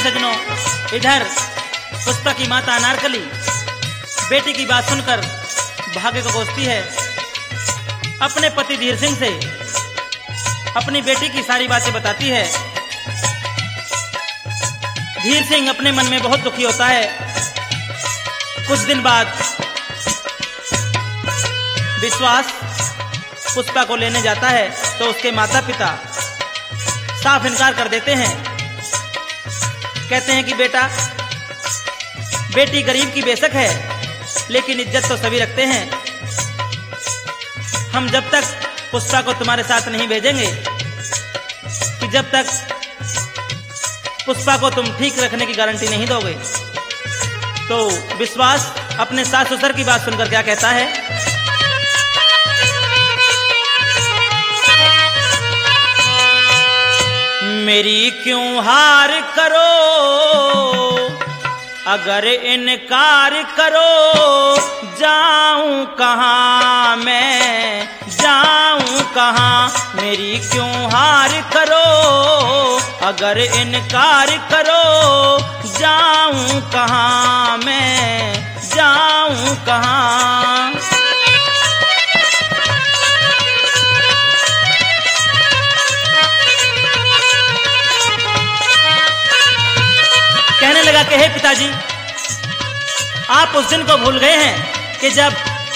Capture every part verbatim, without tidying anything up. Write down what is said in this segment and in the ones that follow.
सजनों, इधर पुष्पा की माता अनारकली बेटी की बात सुनकर भाग्य को कोसती है। अपने पति धीर सिंह से अपनी बेटी की सारी बातें बताती है। धीर सिंह अपने मन में बहुत दुखी होता है। कुछ दिन बाद विश्वास पुष्पा को लेने जाता है तो उसके माता पिता साफ इनकार कर देते हैं। कहते हैं कि बेटा, बेटी गरीब की बेशक है लेकिन इज्जत तो सभी रखते हैं। हम जब तक पुष्पा को तुम्हारे साथ नहीं भेजेंगे कि जब तक पुष्पा को तुम ठीक रखने की गारंटी नहीं दोगे। तो विश्वास अपने सास ससुर की बात सुनकर क्या कहता है? मेरी क्यों हार करो, अगर इनकार करो, जाऊं कहां मैं, जाऊं कहां। मेरी क्यों हार करो, अगर इनकार करो, जाऊं कहां मैं, जाऊं कहां। कहने लगा कि हे पिताजी, आप उस दिन को भूल गए हैं कि जब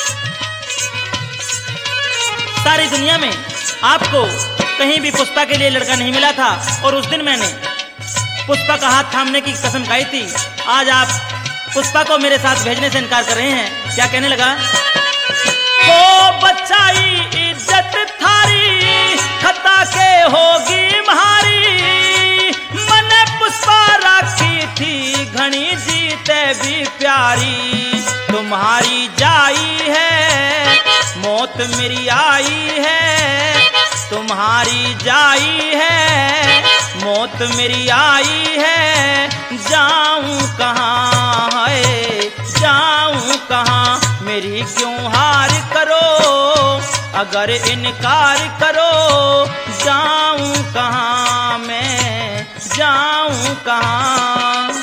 सारी दुनिया में आपको कहीं भी पुष्पा के लिए लड़का नहीं मिला था और उस दिन मैंने पुष्पा का हाथ थामने की कसम खाई थी। आज आप पुष्पा को मेरे साथ भेजने से इनकार कर रहे हैं। क्या कहने लगा? ओ बचाई इज्जत थारी, खता के होगी म्हारी, मने पुष्पा राखी थी घनी जीते भी प्यारी। तुम्हारी जाई है, मौत मेरी आई है, तुम्हारी जाई है, मौत मेरी आई है। जाऊं कहां है, जाऊं कहां। मेरी क्यों हार करो, अगर इनकार करो, जाऊं कहां मैं, जाऊं कहां।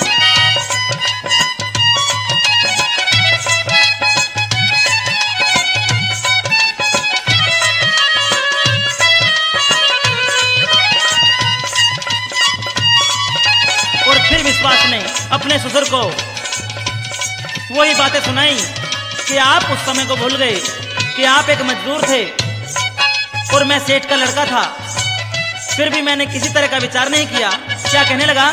और फिर विश्वास ने अपने ससुर को वही बातें सुनाई कि आप उस समय को भूल गए कि आप एक मजदूर थे और मैं सेठ का लड़का था, फिर भी मैंने किसी तरह का विचार नहीं किया। क्या कहने लगा?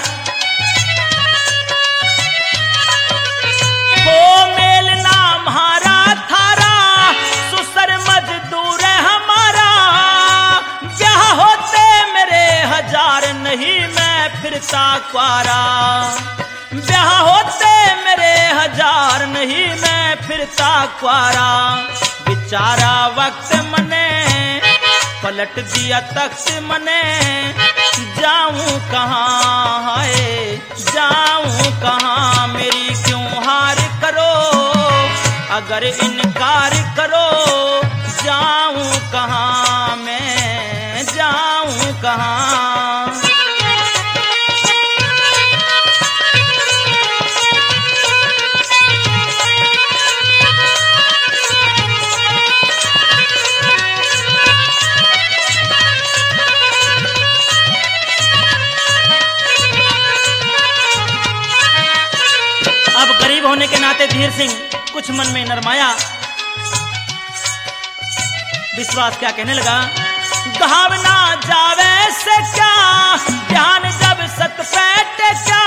वो मेल नाम हारा थारा, ससुर मजदूर है हमारा, ब्याह होते मेरे हजार नहीं मैं फिरता क्वारा, ब्याह होते मेरे हजार नहीं मैं फिरता क्वारा। बेचारा वक्त मने पलट दिया तख्त मने, जाऊं कहां है, जाऊं कहां। मेरी क्यों हार करो, अगर इनकार करो, जाऊं कहां मैं, जाऊं कहां। गरीब होने के नाते धीर सिंह कुछ मन में नरमाया। विश्वास क्या कहने लगा? गहावना जावे से क्या, ध्यान जब सत पैट क्या,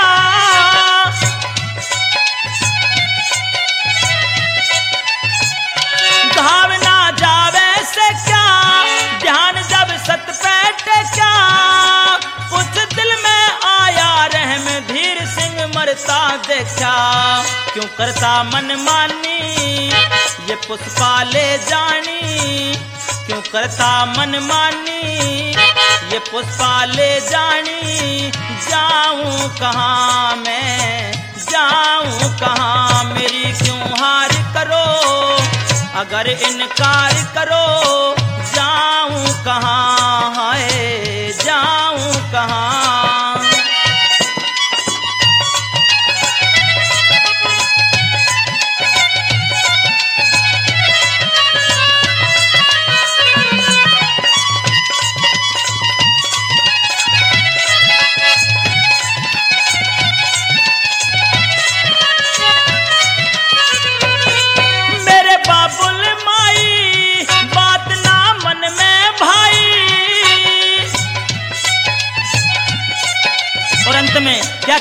गहावना जावे से क्या, ध्यान जब सत पैट क्या। कुछ दिल में आया रहम, धीर सिंह मरता देखा, क्यों करता मन मानी, ये पुष्पा ले जानी, क्यों करता मन मानी, ये पुष्पा ले जानी। जाऊं कहां मैं, जाऊं कहां। मेरी क्यों हार करो, अगर इनकार करो, जाऊं कहां है, जाऊं कहां।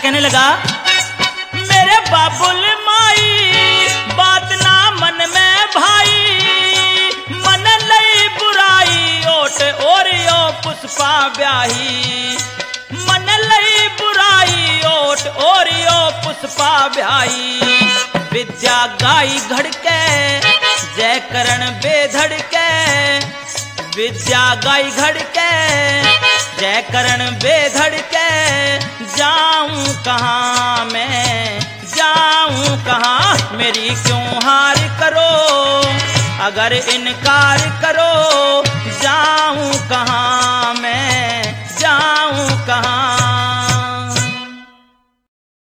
कहने लगा, मेरे बाबुल माई बात ना मन में भाई, मन लई बुराई ओट ओरियो पुष्पा ब्याही, मन लई बुराई ओट ओरियो पुष्पा ब्याही। विद्या गाई घड़के जय करण बेधड़ के, विद्या गाई घड़के जय करण बेधड़ के, जाऊं कहाँ मैं जाऊं कहाँ, मेरी क्यों हार करो, अगर इनकार करो